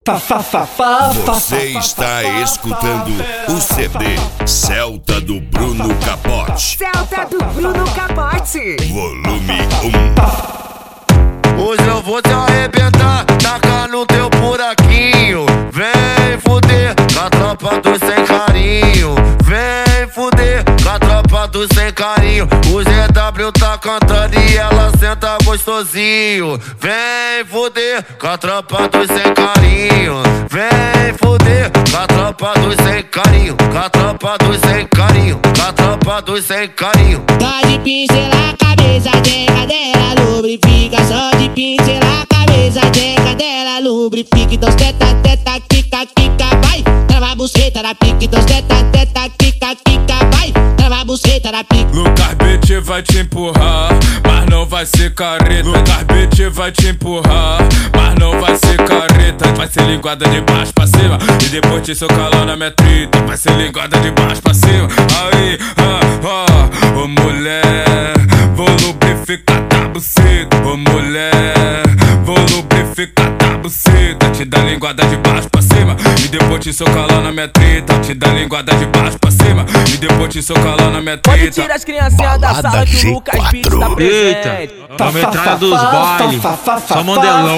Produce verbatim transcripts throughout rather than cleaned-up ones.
Fa, fa, fa, fa, Você está escutando o C D Celta do Bruno Capote. Celta do Bruno Capote. Volume um. Hoje eu vou te arrebentar, tacar no teu buraquinho. Vem fuder com a tropa dos sem carinho. Vem fuder com a tropa dos sem carinho. O G W tá cantando e ela senta gostosinho. Vem fuder com a tropa dos sem carinho. Vem fuder com a tropa dos sem carinho. Com a tropa dos sem carinho. Com a tropa dos sem carinho. Só de pincelar a cabeça, denga dela, lubrifica. Só de pincelar a cabeça, denga dela, lubrifica. Então teta, teta, quica, quica, vai. Trava a buceta na pique. Então teta, teta, quica, quica, vai. Trava a buceta na pique. Lucas Beat vai te empurrar, mas não vai ser careta. Lucas Beat vai te empurrar, mas não vai ser careta. Vai ser linguada de baixo pra cima e depois te socar lá na minha trita. Vai ser linguada de baixo pra cima. Aí, ah, ah, ô mulher, vou lubrificar da buceta. Ô mulher, vou lubrificar da buceta. Te dá linguada de baixo pra cima e depois te socar lá na minha trita. Te dá linguada de baixo pra cima e depois te socar lá na minha trita. Pode tirar as criancinhas da sala que o Lucas Beat tá presente. Eita, a metralha dos bailes, só mandelão.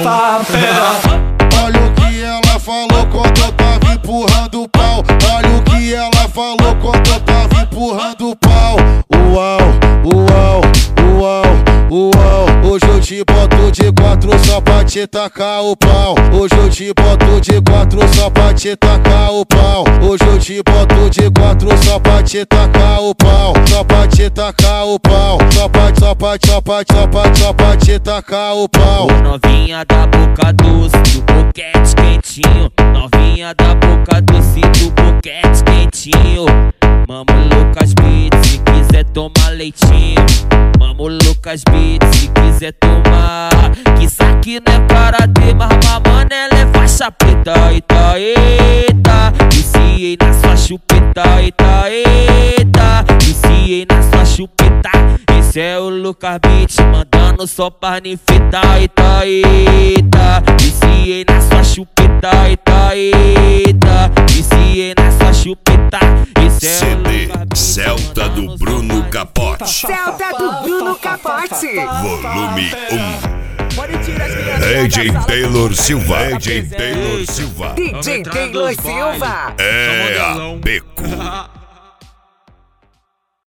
Olha o que ela falou quando eu tava empurrando o pau. Olha o que ela falou quando eu tava empurrando o pau. Uau, uau, uau, uau. Hoje eu te boto de quatro só pra te tacar o pau. Hoje eu te boto de quatro só pra te tacar o pau. Hoje eu te boto de quatro só pra te tacar o pau. Só pra te tacar o pau. Só pra, só pra, só pra, só pra, só pra te tacar o pau. Ô novinha da boca doce, do boquete quentinho. Novinha da boca doce, do boquete quentinho. Mamo Lucas Beat, se quiser tomar leitinho. Mamo Lucas Beat, se quiser tomar. Que isso aqui não é karatê, mas mamãe ela é faixa preta. Eita, eita, viciei na sua chupeta. Eita, eita, viciei na sua chupeta. Esse é o Lucas Beat, mandando só pra nifeta. Eita, eita, viciei na sua chupeta. Eita, eita, viciei na sua chupeta. Esse é C o D Lucas Beat, Celta do Bruno Capote. Celta do Bruno Capote. Volume um. Pode tirar as criancinhas D J da sala Taylor que o Silva. Lucas Beat D J tá Taylor presente. Silva. D J Taylor Silva. É a Beco.